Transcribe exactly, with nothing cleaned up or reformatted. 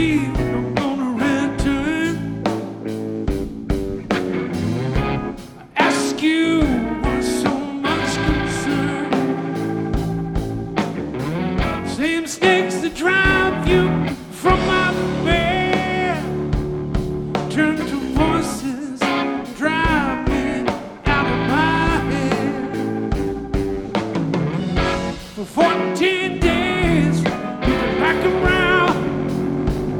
I'm gonna return. I ask you why so much concern. Same snakes that drive you from my bed turn to voices drive me out of my head. For fourteen